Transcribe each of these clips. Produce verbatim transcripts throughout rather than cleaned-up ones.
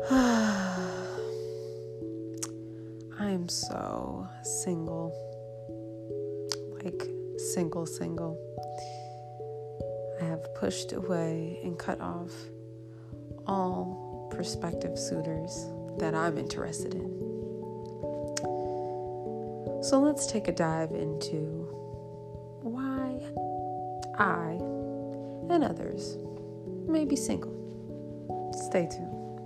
I'm so single. Like, single, single. I have pushed away and cut off all prospective suitors that I'm interested in. So let's take a dive into why I and others may be single. Stay tuned.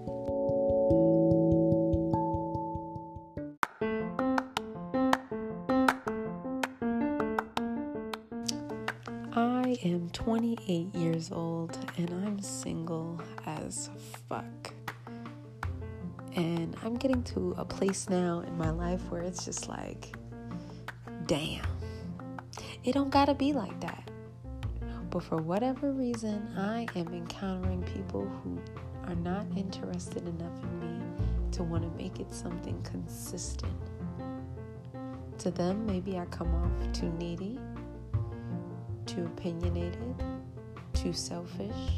I am twenty-eight years old and I'm single as fuck. And I'm getting to a place now in my life where it's just like, damn, it don't gotta be like that. But for whatever reason, I am encountering people who are not interested enough in me to want to make it something consistent. To them, maybe I come off too needy, too opinionated, too selfish,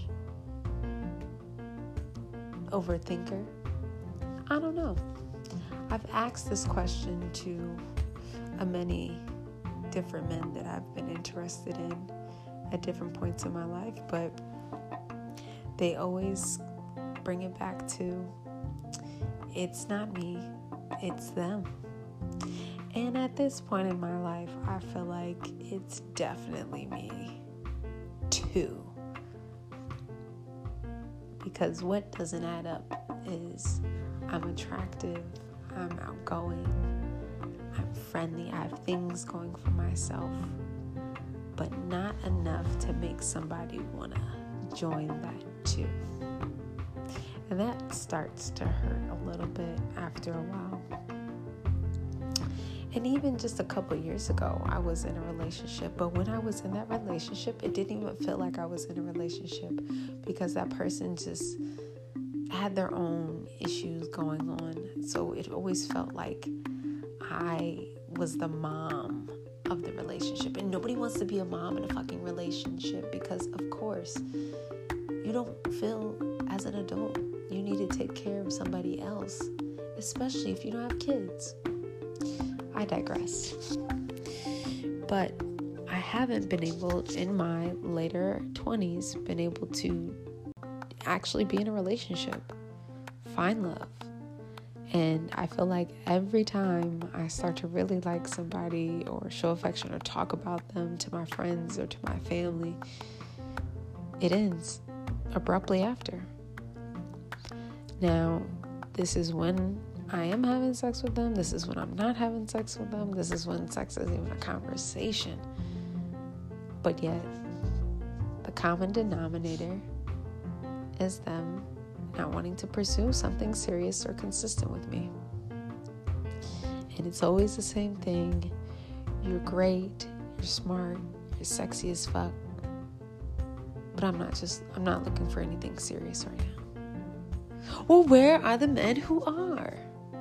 overthinker. I don't know. I've asked this question to a many different men that I've been interested in at different points in my life, but they always bring it back to, it's not me, it's them. And at this point in my life, I feel like it's definitely me too. Because what doesn't add up is I'm attractive, I'm outgoing, I'm friendly, I have things going for myself, but not enough to make somebody want to join that too. And that starts to hurt a little bit after a while. And even just a couple years ago, I was in a relationship, but when I was in that relationship, it didn't even feel like I was in a relationship because that person just had their own issues going on. So it always felt like I was the mom of the relationship. And nobody wants to be a mom in a fucking relationship because, of course, you don't feel as an adult you need to take care of somebody else, especially if you don't have kids. I digress. But I haven't been able, in my later twenties, been able to actually be in a relationship, find love. And I feel like every time I start to really like somebody or show affection or talk about them to my friends or to my family, it ends abruptly after. Now, this is when I am having sex with them. This is when I'm not having sex with them. This is when sex isn't even a conversation. But yet, the common denominator is them not wanting to pursue something serious or consistent with me. And it's always the same thing. You're great, you're smart, you're sexy as fuck. But I'm not just, I'm not looking for anything serious right now. Well, where are the men who are?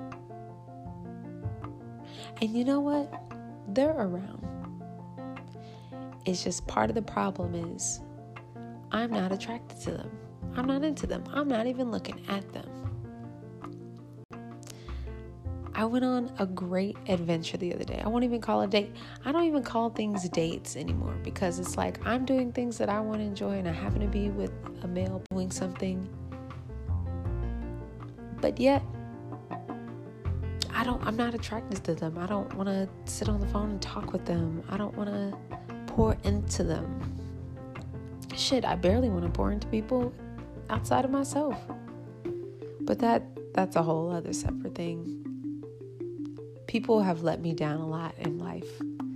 And you know what? They're around. It's just part of the problem is I'm not attracted to them. I'm not into them. I'm not even looking at them. I went on a great adventure the other day. I won't even call it a date. I don't even call things dates anymore because it's like I'm doing things that I want to enjoy and I happen to be with a male doing something. But yet, I don't, I'm not attracted to them. I don't want to sit on the phone and talk with them. I don't want to pour into them. Shit, I barely want to pour into people outside of myself. But that that's a whole other separate thing. People have let me down a lot in life.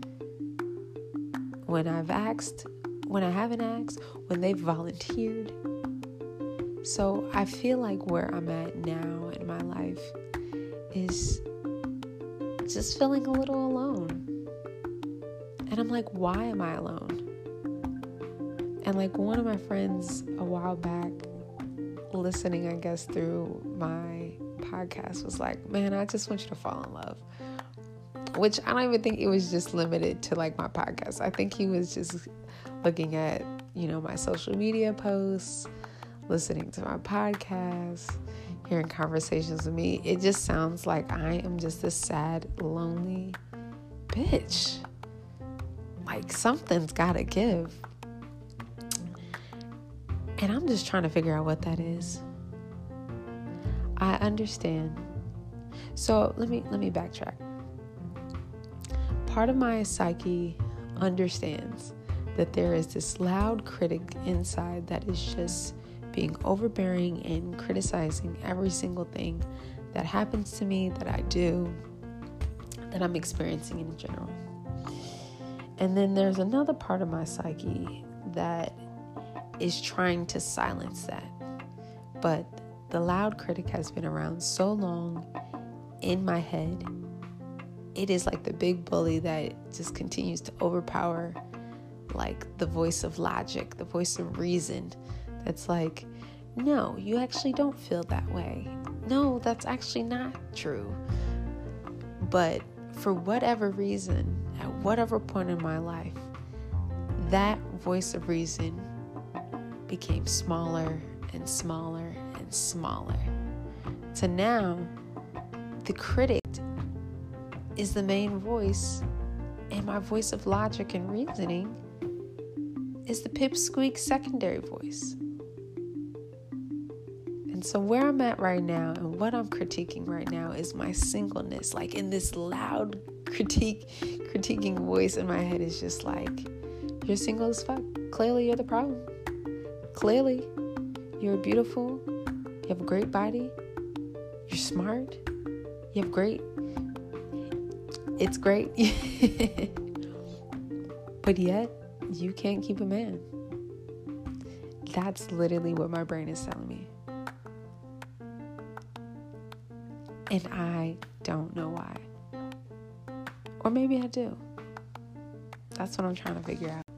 When I've asked, when I haven't asked, when they've volunteered. So I feel like where I'm at now in my life is just feeling a little alone. And I'm like, why am I alone? And like one of my friends a while back, listening, I guess, through my podcast was like, man, I just want you to fall in love. Which I don't even think it was just limited to like my podcast. I think he was just looking at, you know, my social media posts, listening to my podcast, hearing conversations with me, it just sounds like I am just a sad, lonely bitch. Like something's gotta give. And I'm just trying to figure out what that is. I understand. So let me let me backtrack. Part of my psyche understands that there is this loud critic inside that is just being overbearing and criticizing every single thing that happens to me, that I do, that I'm experiencing in general. And then there's another part of my psyche that is trying to silence that. But the loud critic has been around so long in my head. It is like the big bully that just continues to overpower, like the voice of logic, the voice of reason. That's like, no, you actually don't feel that way. No, that's actually not true. But for whatever reason, at whatever point in my life, that voice of reason became smaller and smaller and smaller. So now, the critic is the main voice, and my voice of logic and reasoning is the pipsqueak secondary voice. And so where I'm at right now and what I'm critiquing right now is my singleness. Like in this loud critique, critiquing voice in my head is just like, you're single as fuck. Clearly you're the problem. Clearly you're beautiful. You have a great body. You're smart. You have great. It's great. But yet you can't keep a man. That's literally what my brain is telling me. And I don't know why. Or maybe I do. That's what I'm trying to figure out.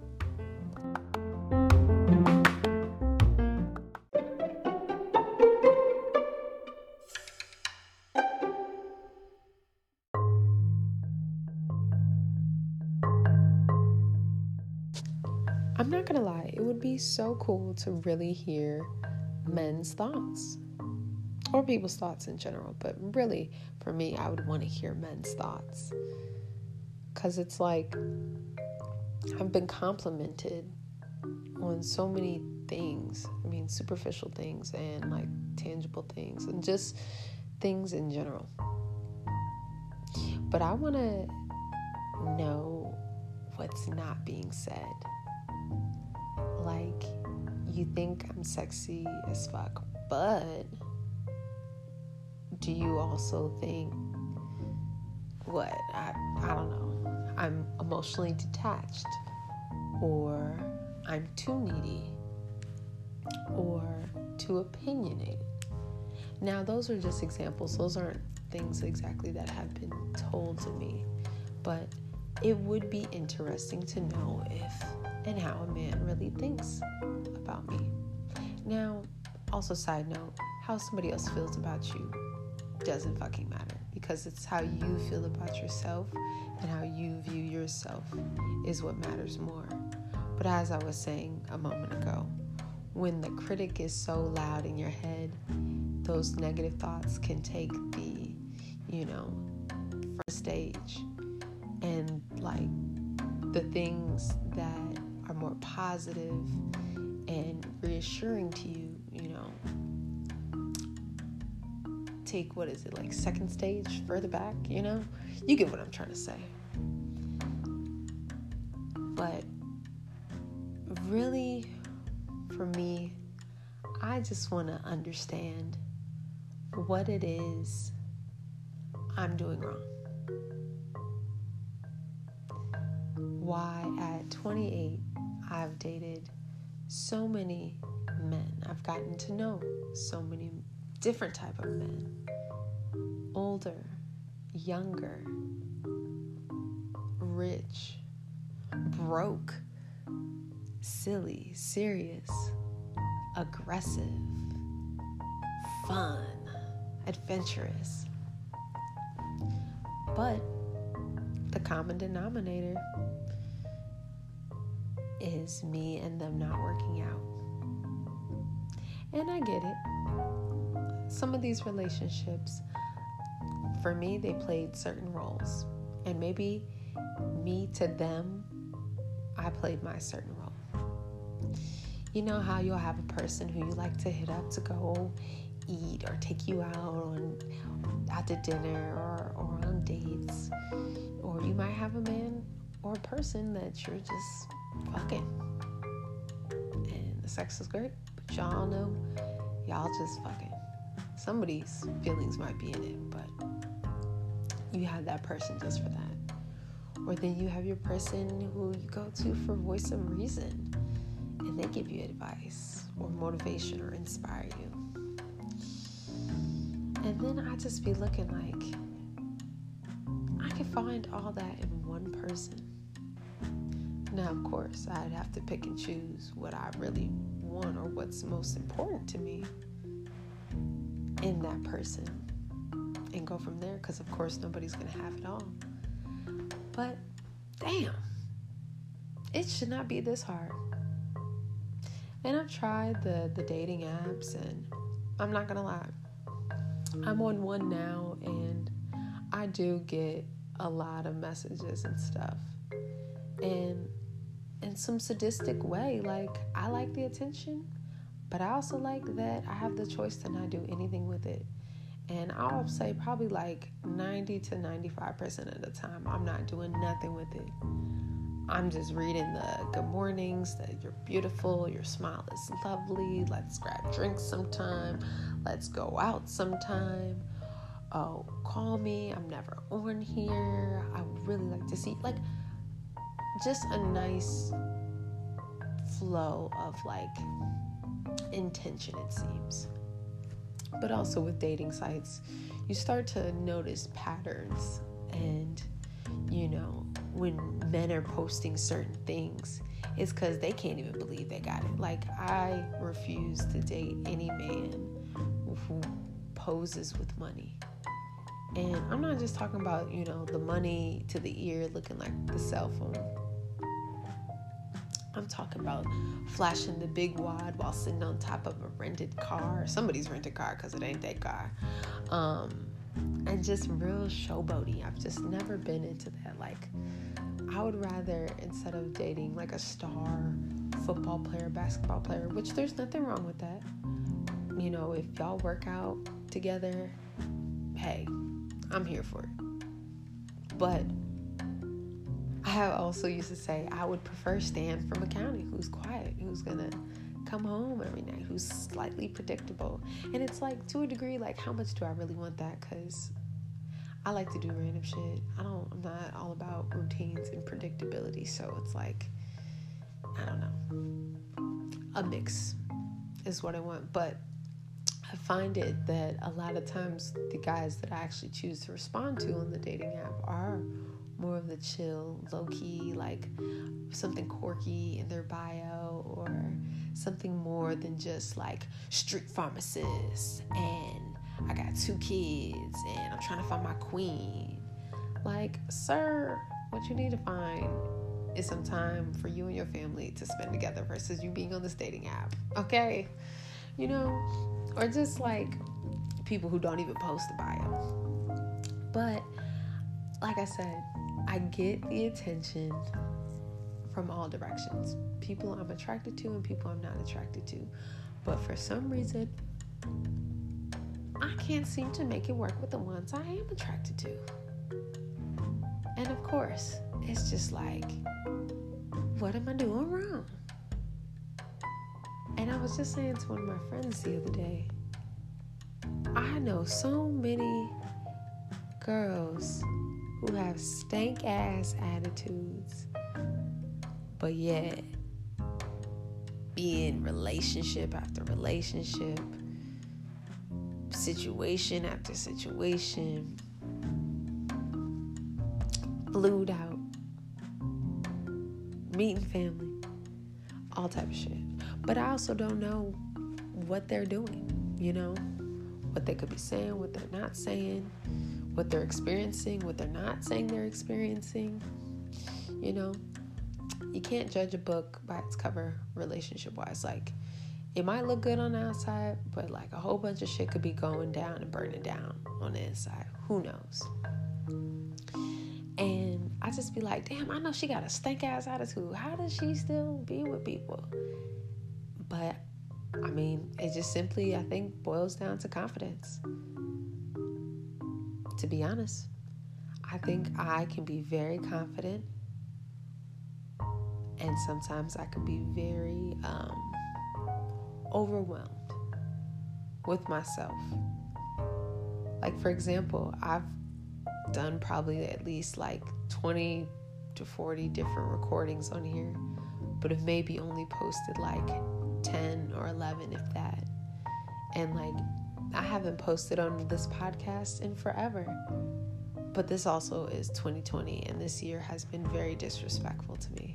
I'm not gonna lie, it would be so cool to really hear men's thoughts. Or people's thoughts in general, but really, for me, I would want to hear men's thoughts. Because it's like, I've been complimented on so many things. I mean, superficial things and like tangible things and just things in general. But I want to know what's not being said. Like, you think I'm sexy as fuck, but do you also think, what, I, I don't know, I'm emotionally detached, or I'm too needy, or too opinionated? Now, those are just examples. Those aren't things exactly that have been told to me, but it would be interesting to know if and how a man really thinks about me. Now, also side note, how somebody else feels about you doesn't fucking matter, because it's how you feel about yourself and how you view yourself is what matters more. But as I was saying a moment ago, when the critic is so loud in your head, those negative thoughts can take the, you know, front stage, and like the things that are more positive and reassuring to you, you know, take, what is it, like second stage, further back, you know? You get what I'm trying to say. But really, for me, I just want to understand what it is I'm doing wrong. Why at twenty-eight, I've dated so many men. I've gotten to know so many different type of men. Older, younger, rich, broke, silly, serious, aggressive, fun, adventurous. But the common denominator is me and them not working out. And I get it. some of these relationships, for me, they played certain roles. And maybe me to them, I played my certain role. You know how you'll have a person who you like to hit up to go eat or take you out on out to dinner or, or on dates. Or you might have a man or a person that you're just fucking. And the sex is great, but y'all know y'all just fucking. Somebody's feelings might be in it, but you have that person just for that. Or then you have your person who you go to for voice of reason, and they give you advice or motivation or inspire you. And then I just be looking like, I can find all that in one person. Now, of course, I'd have to pick and choose what I really want or what's most important to me in that person and go from there, because of course nobody's going to have it all. But damn, it should not be this hard. And I've tried the, the dating apps, and I'm not going to lie, I'm on one now, and I do get a lot of messages and stuff. And in some sadistic way, like, I like the attention, but I also like that I have the choice to not do anything with it. And I'll say probably like ninety to ninety-five percent of the time, I'm not doing nothing with it. I'm just reading the good mornings, that you're beautiful, your smile is lovely, let's grab drinks sometime, let's go out sometime, oh, call me, I'm never on here, I would really like to see, like, just a nice flow of like intention, it seems. But also with dating sites, you start to notice patterns. And, you know, when men are posting certain things, it's because they can't even believe they got it. Like, I refuse to date any man who poses with money. And I'm not just talking about, you know, the money to the ear looking like the cell phone. I'm talking about flashing the big wad while sitting on top of a rented car, somebody's rented car, because it ain't their car, um, and just real showboaty. I've just never been into that. Like, I would rather, instead of dating like a star football player, basketball player, which there's nothing wrong with that. You know, if y'all work out together, hey, I'm here for it. But I also used to say I would prefer Stan from accounting, who's quiet, who's gonna come home every night, who's slightly predictable. And it's like, to a degree, like, how much do I really want that? Because I like to do random shit. I don't, I'm not all about routines and predictability. So it's like, I don't know, a mix is what I want. But I find it that a lot of times the guys that I actually choose to respond to on the dating app are more of the chill, low-key, like something quirky in their bio, or something more than just like street pharmacist and I got two kids and I'm trying to find my queen. Like, sir, what you need to find is some time for you and your family to spend together versus you being on this dating app, okay? You know, or just like people who don't even post a bio. But like I said, I get the attention from all directions. People I'm attracted to and people I'm not attracted to. But for some reason, I can't seem to make it work with the ones I am attracted to. And of course, it's just like, what am I doing wrong? And I was just saying to one of my friends the other day, I know so many girls who have stank ass attitudes, but yet be in relationship after relationship, situation after situation, flued out, meeting family, all type of shit. But I also don't know what they're doing, you know, what they could be saying, what they're not saying, what they're experiencing, what they're not saying they're experiencing. You know, you can't judge a book by its cover relationship-wise. Like, it might look good on the outside, but like a whole bunch of shit could be going down and burning down on the inside. Who knows? And I just be like, damn, I know she got a stank ass attitude. How does she still be with people? But I mean, it just simply, I think, boils down to confidence. To be honest, I think I can be very confident, and sometimes I can be very um, overwhelmed with myself. Like, for example, I've done probably at least like twenty to forty different recordings on here, but have maybe only posted like ten or eleven, if that. And like, I haven't posted on this podcast in forever. But this also is twenty twenty, and this year has been very disrespectful to me.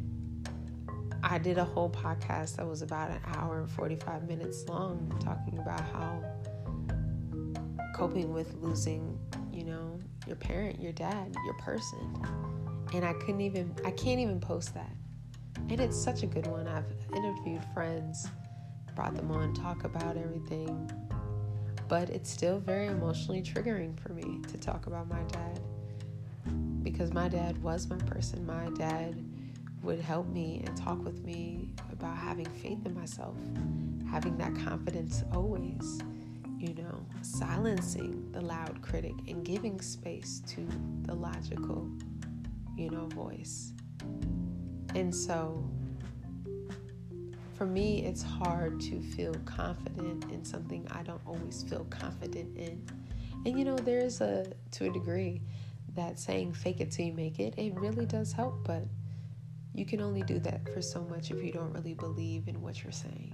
I did a whole podcast that was about an hour and forty-five minutes long, talking about how coping with losing, you know, your parent, your dad, your person. And I couldn't even, I can't even post that. And it's such a good one. I've interviewed friends, brought them on, talk about everything. But it's still very emotionally triggering for me to talk about my dad. Because my dad was my person. My dad would help me and talk with me about having faith in myself, having that confidence always, you know, silencing the loud critic and giving space to the logical, you know, voice. And so for me, it's hard to feel confident in something I don't always feel confident in. And you know, there's a, to a degree, that saying fake it till you make it, it really does help, but you can only do that for so much if you don't really believe in what you're saying.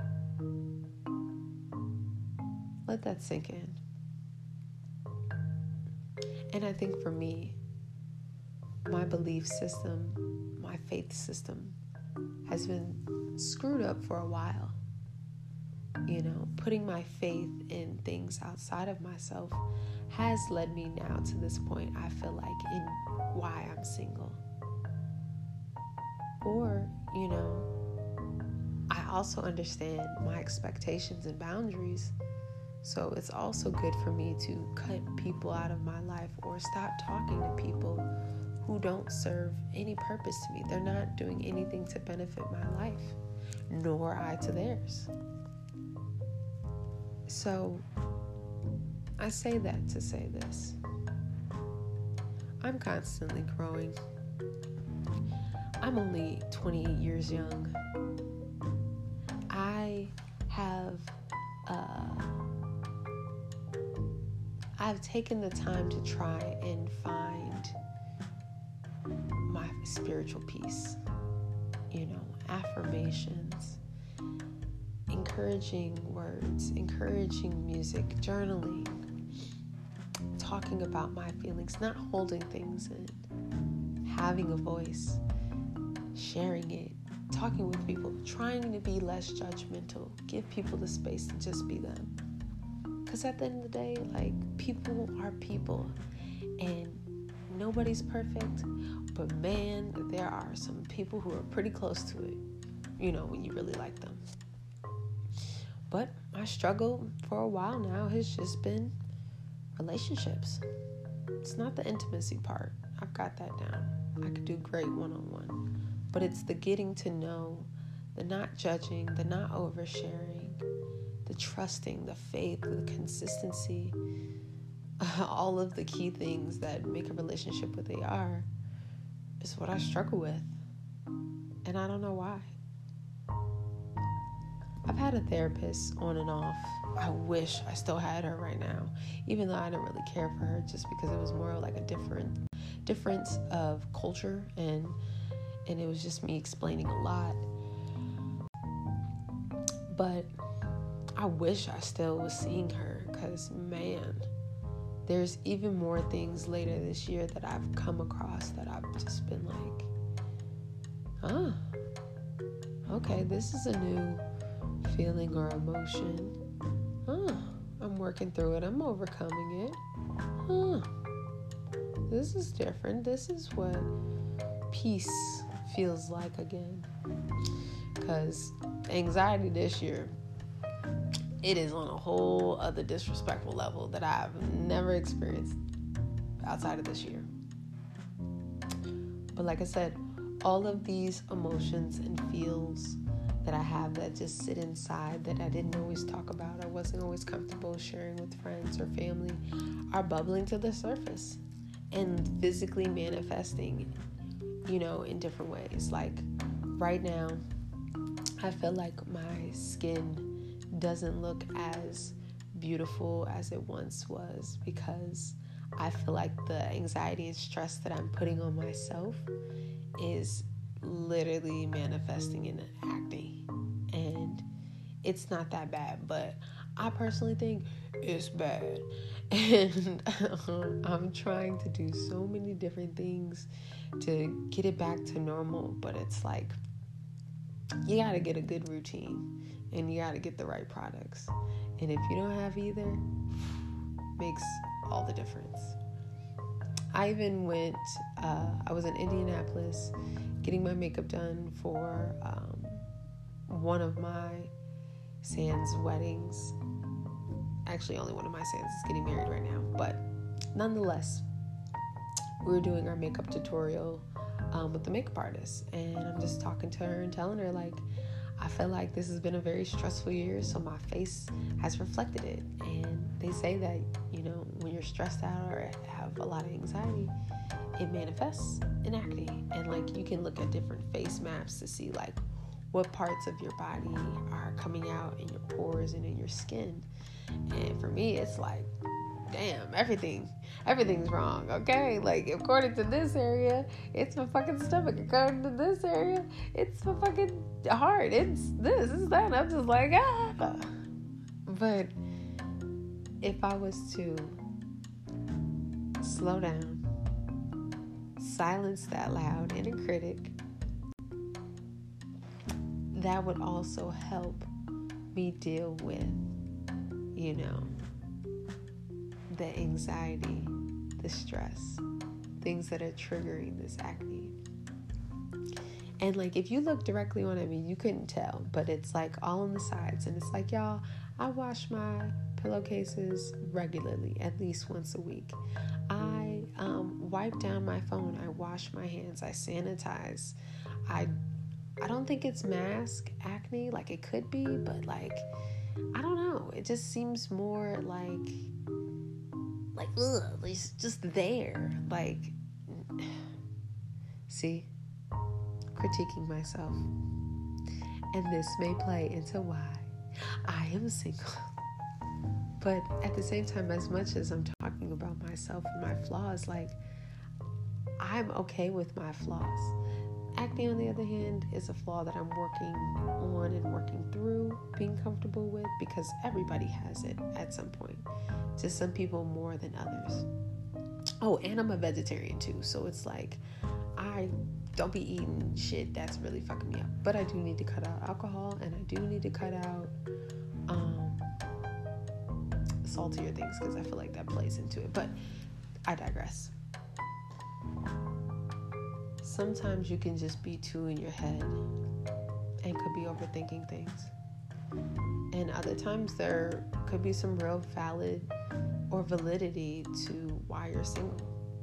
Let that sink in. And I think for me, my belief system, my faith system has been screwed up for a while. You know, putting my faith in things outside of myself has led me now to this point, I feel like, in why I'm single. Or, you know, I also understand my expectations and boundaries. So it's also good for me to cut people out of my life or stop talking to people who don't serve any purpose to me. They're not doing anything to benefit my life, nor I to theirs. So I say that to say this. I'm constantly growing. I'm only twenty-eight years young. I have uh, I've taken the time to try and find my spiritual peace. You know, affirmations, encouraging words, encouraging music, journaling, talking about my feelings, not holding things in, having a voice, sharing it, talking with people, trying to be less judgmental, give people the space to just be them. Because at the end of the day, like, people are people, and nobody's perfect, but man, there are some people who are pretty close to it, you know, when you really like them. But my struggle for a while now has just been relationships. It's not the intimacy part. I've got that down. I could do great one-on-one. But it's the getting to know, the not judging, the not oversharing, the trusting, the faith, the consistency, all of the key things that make a relationship what they are is what I struggle with. And I don't know why. I've had a therapist on and off. I wish I still had her right now, even though I didn't really care for her, just because it was more like a different difference of culture, and and it was just me explaining a lot. But I wish I still was seeing her, because man, there's even more things later this year that I've come across that I've just been like, ah, okay, this is a new feeling or emotion. Huh, I'm working through it. I'm overcoming it. Huh, this is different. This is what peace feels like again. because anxiety this year, it is on a whole other disrespectful level that I've never experienced outside of this year. But like I said, all of these emotions and feels that I have that just sit inside that I didn't always talk about, I wasn't always comfortable sharing with friends or family, are bubbling to the surface and physically manifesting, you know, in different ways. Like right now, I feel like my skin doesn't look as beautiful as it once was because I feel like the anxiety and stress that I'm putting on myself is literally manifesting in acne. And it's not that bad, but I personally think it's bad. And um, I'm trying to do so many different things to get it back to normal, but it's like you gotta get a good routine and you gotta get the right products. And if you don't have either, makes all the difference. I even went, uh, I was in Indianapolis getting my makeup done for um, one of my Sans weddings. Actually, only one of my Sans is getting married right now. But nonetheless, we were doing our makeup tutorial um, with the makeup artist. And I'm just talking to her and telling her, like, I feel like this has been a very stressful year, so my face has reflected it. And they say that, you know, when you're stressed out or have a lot of anxiety, it manifests in acne. And like you can look at different face maps to see like what parts of your body are coming out in your pores and in your skin. And for me, it's like, damn, everything, everything's wrong, okay? Like, according to this area, it's my fucking stomach. According to this area, it's my fucking heart. It's this, it's that. And I'm just like, ah. But if I was to slow down, silence that loud inner critic, that would also help me deal with, you know, the anxiety, the stress, things that are triggering this acne. And like, if you look directly on it, I mean, you couldn't tell, but it's like all on the sides. And it's like, y'all, I wash my pillowcases regularly, at least once a week. I um, wipe down my phone. I wash my hands. I sanitize. I, I don't think it's mask acne, like it could be, but like, I don't know. It just seems more like, like, ugh, it's just there. Like, see, critiquing myself. And this may play into why I am single. But at the same time, as much as I'm talking about myself and my flaws, like, I'm okay with my flaws. Acne, on the other hand, is a flaw that I'm working on and working through being comfortable with, because everybody has it at some point. To some people more than others. Oh, and I'm a vegetarian too, so it's like I don't be eating shit that's really fucking me up. But I do need to cut out alcohol, and I do need to cut out um, saltier things, because I feel like that plays into it. But I digress. Sometimes you can just be too in your head and could be overthinking things. And other times there could be some real valid or validity to why you're single.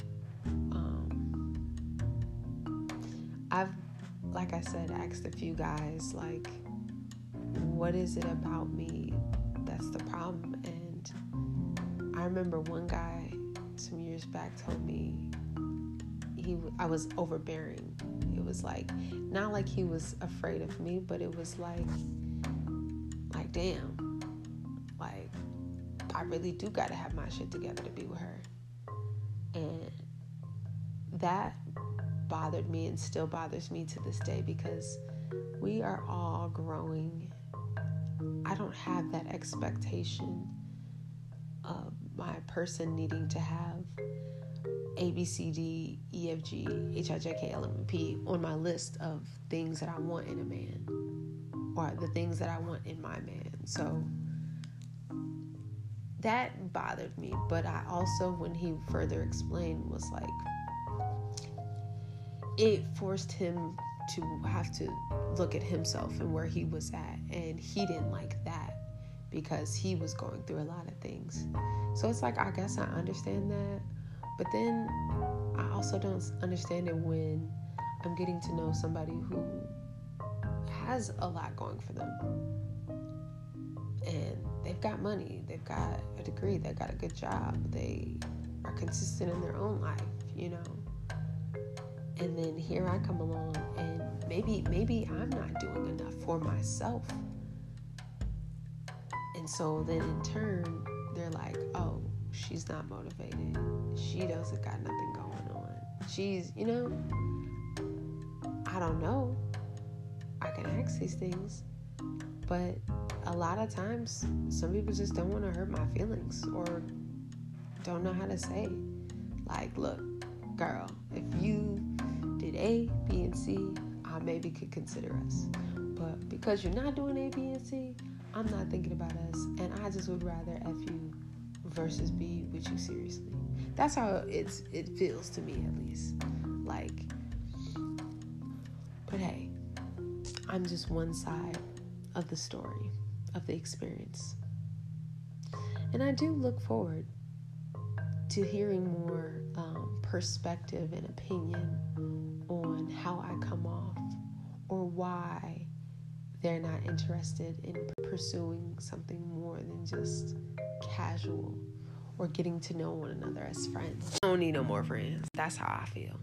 Um, I've, like I said, asked a few guys, like, what is it about me that's the problem? And I remember one guy some years back told me he I was overbearing. It was like, not like he was afraid of me, but it was like, like, damn, like, I really do got to have my shit together to be with her. And that bothered me and still bothers me to this day, because we are all growing. I don't have that expectation of my person needing to have A, B, C, D, E, F, G, H, I, J, K, L, M, N, P on my list of things that I want in a man, or the things that I want in my man. So that bothered me. But I also, when he further explained, was like, it forced him to have to look at himself and where he was at, and he didn't like that because he was going through a lot of things. So it's like, I guess I understand that, but then I also don't understand it when I'm getting to know somebody who has a lot going for them, and they've got money, they've got a degree, they've got a good job, they are consistent in their own life, you know. And then here I come along, and maybe maybe I'm not doing enough for myself. And so then in turn, they're like, oh, she's not motivated. She doesn't got nothing going on. She's, you know, I don't know. I can ask these things, but a lot of times, some people just don't want to hurt my feelings or don't know how to say, like, look, girl, if you did A, B, and C, I maybe could consider us. But because you're not doing A, B, and C, I'm not thinking about us, and I just would rather F you versus be with you seriously. That's how it's it feels to me, at least. Like, but hey, I'm just one side of the story, of the experience. And I do look forward to hearing more um, perspective and opinion on how I come off, or why they're not interested in pursuing something more than just casual or getting to know one another as friends. I don't need no more friends. That's how I feel.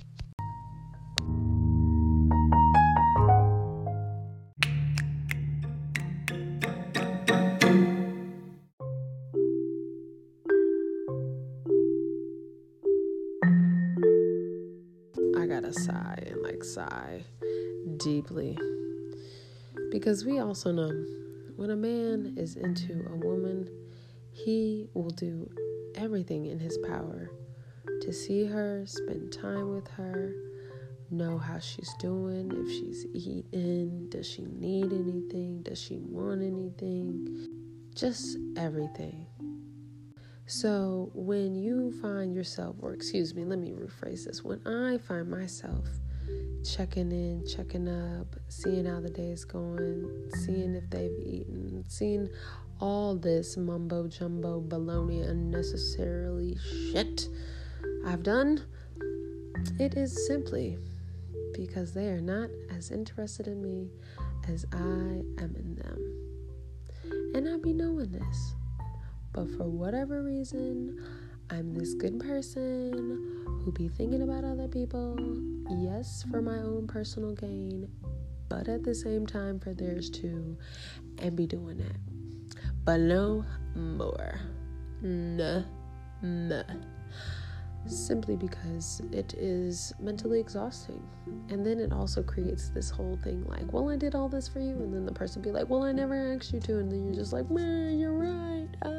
I gotta sigh and like sigh deeply, because we also know when a man is into a woman, he will do everything in his power to see her, spend time with her, know how she's doing, if she's eating, does she need anything, does she want anything, just everything. So when you find yourself, or excuse me, let me rephrase this. When I find myself checking in, checking up, seeing how the day's going, seeing if they've eaten, seeing all this mumbo jumbo baloney unnecessarily shit I've done, it is simply because they are not as interested in me as I am in them. And I be knowing this. But for whatever reason, I'm this good person who be thinking about other people, yes, for my own personal gain, but at the same time for theirs too, and be doing that. But no more. Nah, nah. Simply because it is mentally exhausting. And then it also creates this whole thing like, well, I did all this for you. And then the person be like, well, I never asked you to. And then you're just like, man, you're right. Ah.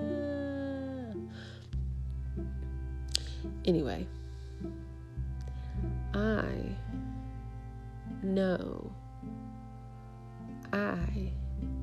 Anyway, I know I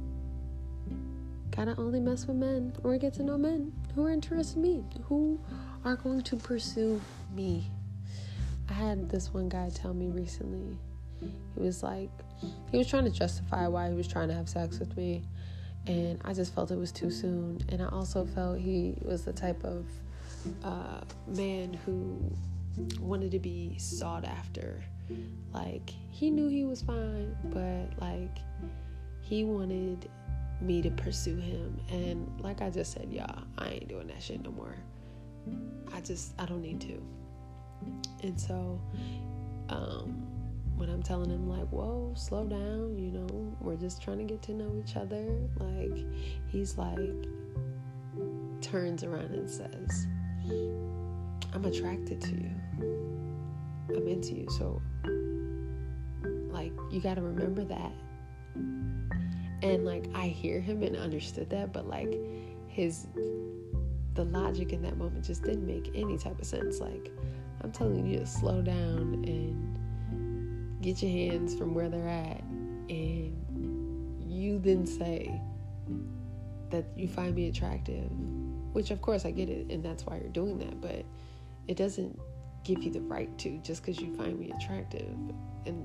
gotta only mess with men or get to know men who are interested in me, who are going to pursue me. I had this one guy tell me recently, he was like, he was trying to justify why he was trying to have sex with me, and I just felt it was too soon. And I also felt he was the type of uh, man who wanted to be sought after. Like, he knew he was fine, but like, he wanted me to pursue him. And like I just said, y'all, I ain't doing that shit no more. I just, I don't need to. And so, um, when I'm telling him like, whoa, slow down, you know, we're just trying to get to know each other. Like, he's like, turns around and says, I'm attracted to you. I'm into you. So, like, you got to remember that. And like, I hear him and understood that, but like, his, the logic in that moment just didn't make any type of sense. Like, I'm telling you to slow down and get your hands from where they're at, and you then say that you find me attractive, which of course I get it, and that's why you're doing that, but it doesn't give you the right to, just because you find me attractive. And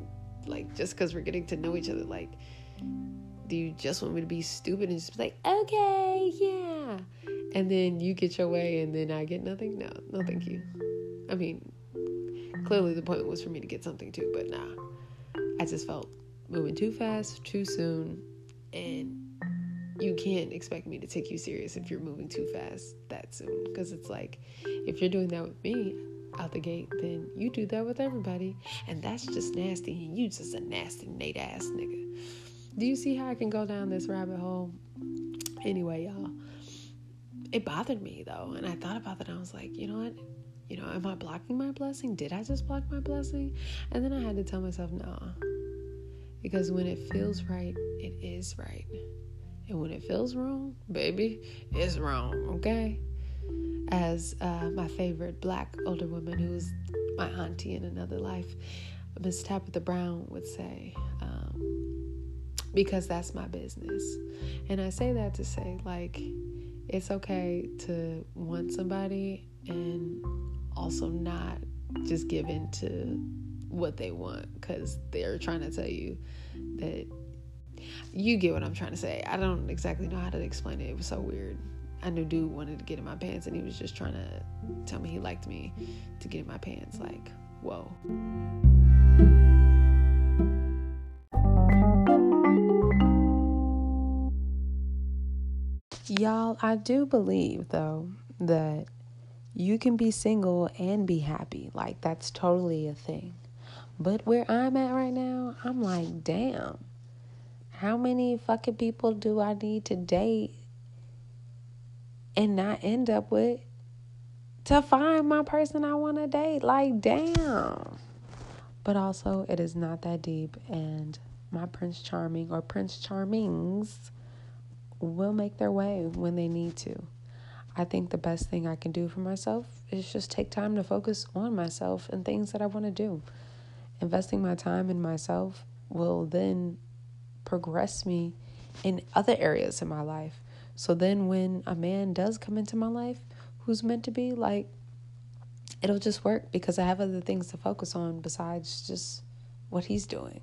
like, just because we're getting to know each other, like, do you just want me to be stupid and just be like, okay, yeah, and then you get your way and then I get nothing? No, no, thank you. I mean, clearly the point was for me to get something too, but nah. I just felt moving too fast, too soon, and you can't expect me to take you serious if you're moving too fast that soon, because it's like, if you're doing that with me out the gate, then you do that with everybody, and that's just nasty, and you just a nasty Nate ass nigga. Do you see how I can go down this rabbit hole? Anyway, y'all, it bothered me though, and I thought about that, and I was like, you know what, you know, am I blocking my blessing? Did I just block my blessing? And then I had to tell myself, nah, because when it feels right, it is right. And when it feels wrong, baby, it's wrong, okay? As uh, my favorite black older woman, who was my auntie in another life, Miss Tabitha Brown, would say, um, because that's my business. And I say that to say, like, it's okay to want somebody and also not just give in to what they want, because they're trying to tell you that, you get what I'm trying to say. I don't exactly know how to explain it. It was so weird. I knew dude wanted to get in my pants, and he was just trying to tell me he liked me to get in my pants. Like, whoa. Y'all, I do believe, though, that you can be single and be happy. Like, that's totally a thing. But where I'm at right now, I'm like, damn. How many fucking people do I need to date and not end up with to find my person I want to date? Like, damn. But also, it is not that deep, and my Prince Charming or Prince Charmings will make their way when they need to. I think the best thing I can do for myself is just take time to focus on myself and things that I want to do. Investing my time in myself will then progress me in other areas in my life. So then when a man does come into my life who's meant to be, like, it'll just work because I have other things to focus on besides just what he's doing.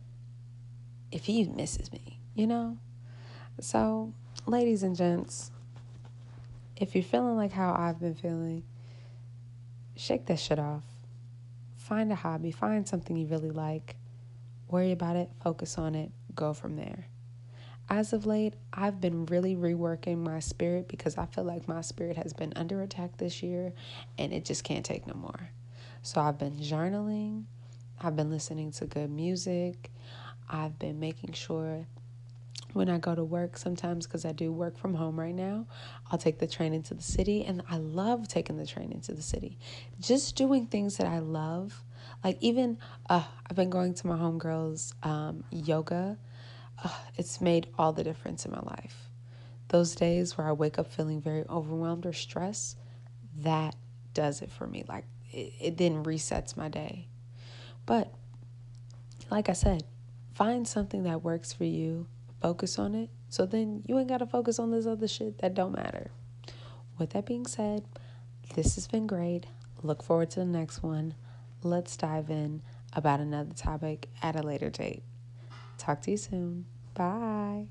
If he misses me, you know? So, ladies and gents, if you're feeling like how I've been feeling, shake that shit off. Find a hobby. Find something you really like. Worry about it. Focus on it. Go from there. As of late, I've been really reworking my spirit because I feel like my spirit has been under attack this year and it just can't take no more. So I've been journaling. I've been listening to good music. I've been making sure when I go to work sometimes, because I do work from home right now, I'll take the train into the city, and I love taking the train into the city. Just doing things that I love. Like even, uh, I've been going to my homegirl's um, yoga. Uh, it's made all the difference in my life. Those days where I wake up feeling very overwhelmed or stressed, that does it for me. Like it, it then resets my day. But like I said, find something that works for you. Focus on it. So then you ain't got to focus on this other shit that don't matter. With that being said, this has been great. Look forward to the next one. Let's dive in about another topic at a later date. Talk to you soon. Bye.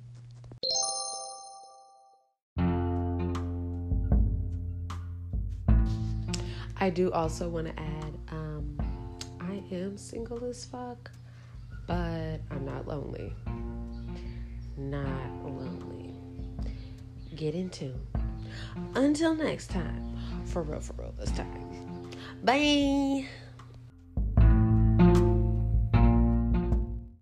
I do also want to add, um, I am single as fuck, but I'm not lonely. Not lonely. Get in tune. Until next time. For real, for real this time. Bye.